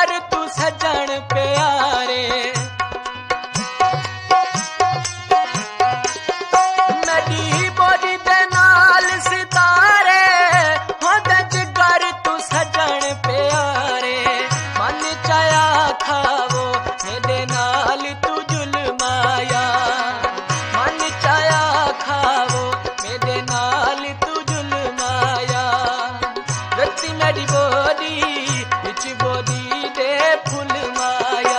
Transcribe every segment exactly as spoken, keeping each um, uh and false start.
कर तू सजन प्यारे मेरी बॉडी दे नाल सितारे होंदे जिगर तू सजन प्यारे मन चाया खावो मेरे नाल तू जुल्माया मन चाया खावो मेरे नाल तू जुल्माया रत्ती मेरी बॉडी विच बॉडी दे फुल माया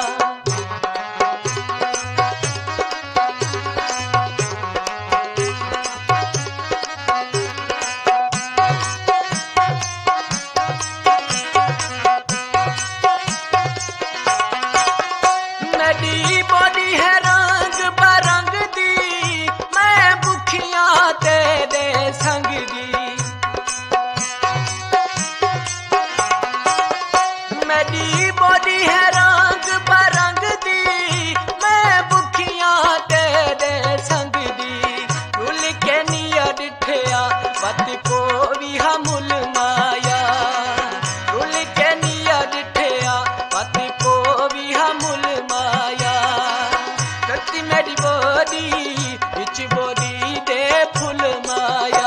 मेरी बॉडी है रंग बरंग दी मैं भुखिया तेरे संग दी मेरी बॉडी है रंग बरंग दी मैं भुखिया तेरे संग दी रुल के निया डिठया बत को भी हमुल माया रुल के निया डिठया बत को भी हमुल माया रत्ती मेरी बॉडी विच बॉडी दे फुल माया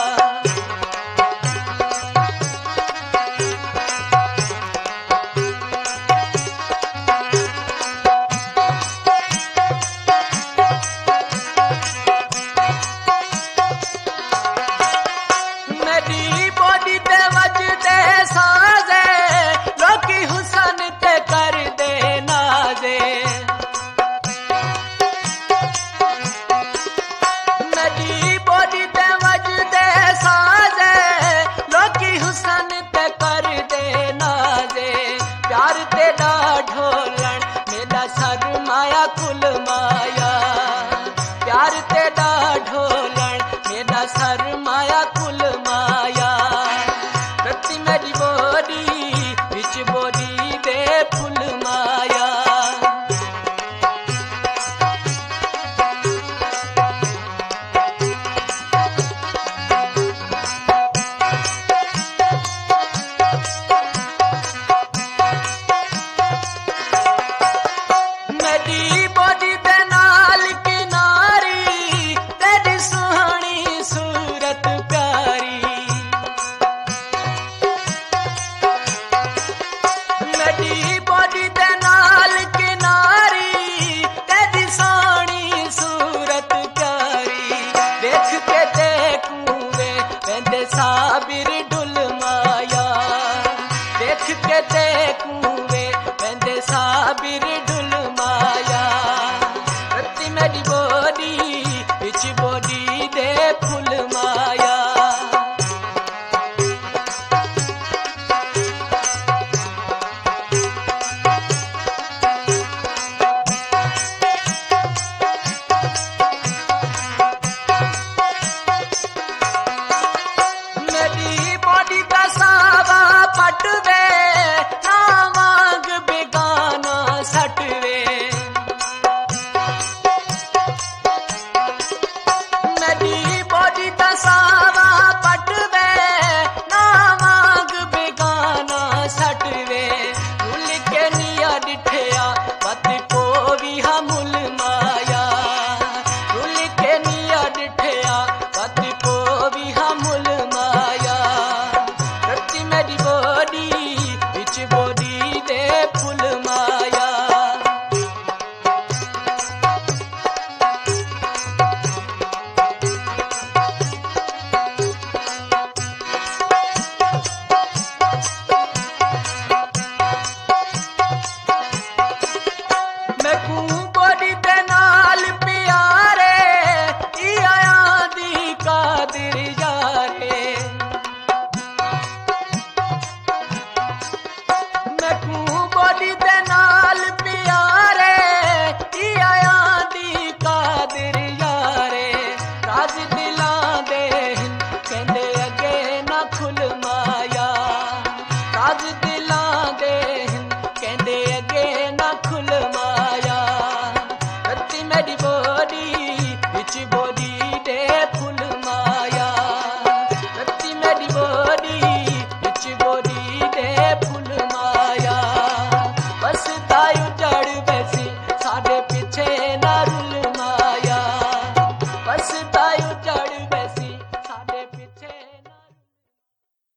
मेरी बॉडी ते वजदे साजे लोकी हुसन ते कर दे नाजे मेरी बॉडी ते वजदे साजे लोकी हुसन ते कर दे नाजे प्यार ते दा ढोलन मेरा सर माया कुल माया प्यार ते दा ढोलन मेरा सर माया कुल माया रत्ती मेरी बॉडी विच बॉडी दे फुल माया मेरी बॉडी दे नाल किनारी तेरी सुहानी सूरत प्यारी मेरी बॉडी दे नाल किनारी तेरी सोहनी सूरत प्यारी देख के देखूं वे वेंदे साबिर डुल माया देख के देखूं वे वेंदे साबिर डुल माया रत्ती मेरी बॉडी विच बॉडी दे फुल माया मेरी बॉडी का सावा पटवे ना मांग बेगाना सटवे मेरी बॉडी का सावा पटवे ना मांग बेगाना सटवे रुल के निया डिठया बत को भी हमुल माया रुल के निया डिठया बत को भी हमुल माया रत्ती मेरी बॉडी विच बॉडी दे फुल माया मैं कू बॉडी दे नाल प्यारे ई आया दी कादिर यारे मैं कू